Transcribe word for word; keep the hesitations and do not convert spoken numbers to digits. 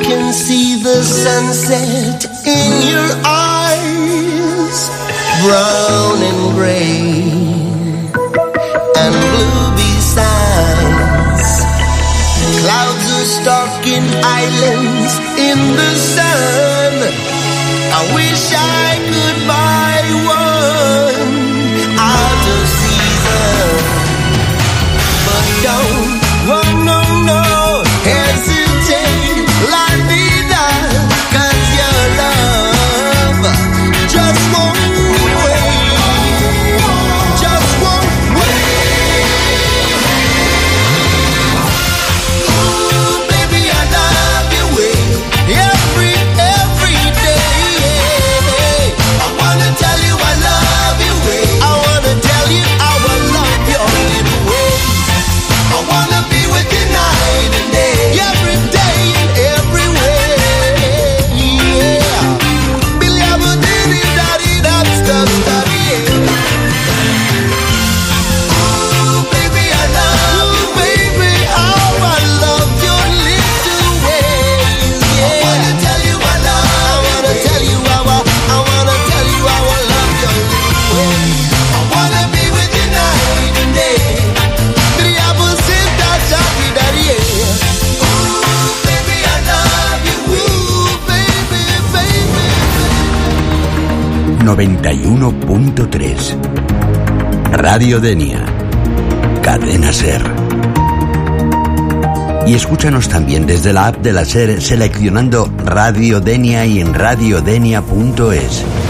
can see the sunset in your eyes, brown and gray and blue besides. Clouds are stalking islands in the sun. I wish I could buy one out of season, but don't, oh no, no, hesitate, la vida, 'cause your love just won't wait, just won't wait. Ooh, baby, I love your way, every, every day. I wanna tell you I love your way, I wanna tell you I will love your little ways. I wanna be with you night and day, every day and every way. Yeah. Billy, I will do this, daddy, that's the study. Ooh, baby, I love you, baby. Oh, I love your little ways. Yeah. I wanna tell you I love. I wanna tell you I will. I wanna tell you I will love your little ways. I wanna be with you night and day. Billy, I will sit down, daddy, daddy. Yeah. Ooh, baby, I love you. Ooh, baby, baby. noventa y uno punto tres Radio Denia, Cadena Ser. Y escúchanos también desde la app de la Ser seleccionando Radio Denia y en radiodenia punto es.